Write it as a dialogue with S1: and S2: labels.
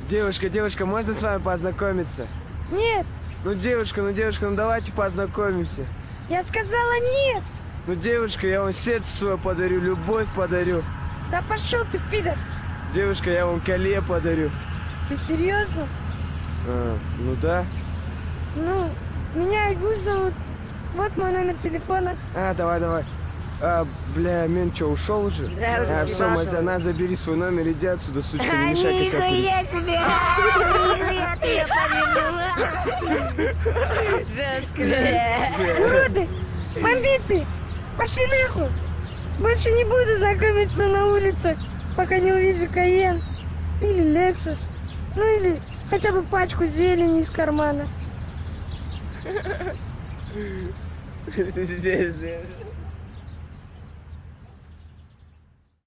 S1: Девушка, можно с вами познакомиться?
S2: Нет,
S1: Ну, девушка, ну давайте познакомимся.
S2: я сказала нет.
S1: Ну, девушка, я вам сердце свое подарю, любовь подарю.
S2: Да пошел ты, пидор.
S1: Девушка, я вам колье подарю.
S2: Ты серьезно?
S1: Ну да.
S2: Ну, меня Айгуль зовут. Вот мой номер телефона.
S1: Давай. Бля, мент что, ушел уже?
S2: Да, уже
S1: все,
S2: съебался.
S1: Мазяна, забери свой номер, иди отсюда, сучка, не мешай косяку.
S2: Нихуя себе! Нихуя ты ее повернула! Жестко. Уроды! Бомбиты! Пошли нахуй! Больше не буду знакомиться на улицах, пока не увижу Кайен или Лексус. Ну или хотя бы пачку зелени из кармана.
S1: Здесь.